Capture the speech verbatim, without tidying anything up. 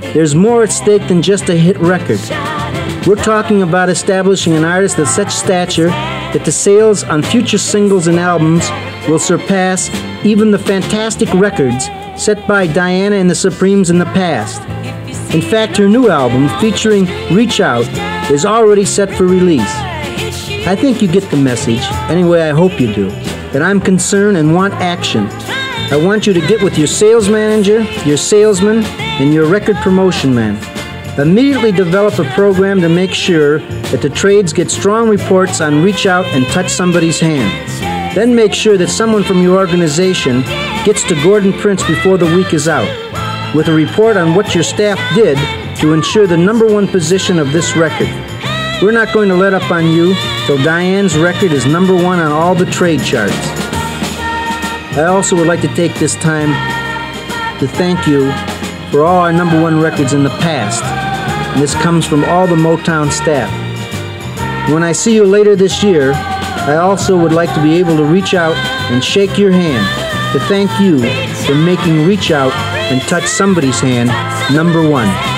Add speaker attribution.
Speaker 1: there's more at stake than just a hit record. We're talking about establishing an artist of such stature that the sales on future singles and albums will surpass even the fantastic records set by Diana and the Supremes in the past. In fact, her new album, featuring Reach Out, is already set for release. I think you get the message, anyway I hope you do, that I'm concerned and want action. I want you to get with your sales manager, your salesman, and your record promotion man. Immediately develop a program to make sure that the trades get strong reports on Reach Out and Touch Somebody's Hand. Then make sure that someone from your organization gets to Gordon Prince before the week is out, with a report on what your staff did to ensure the number one position of this record. We're not going to let up on you till Diane's record is number one on all the trade charts. I also would like to take this time to thank you for all our number one records in the past. And this comes from all the Motown staff. When I see you later this year, I also would like to be able to reach out and shake your hand to thank you for making Reach Out and Touch Somebody's Hand number one.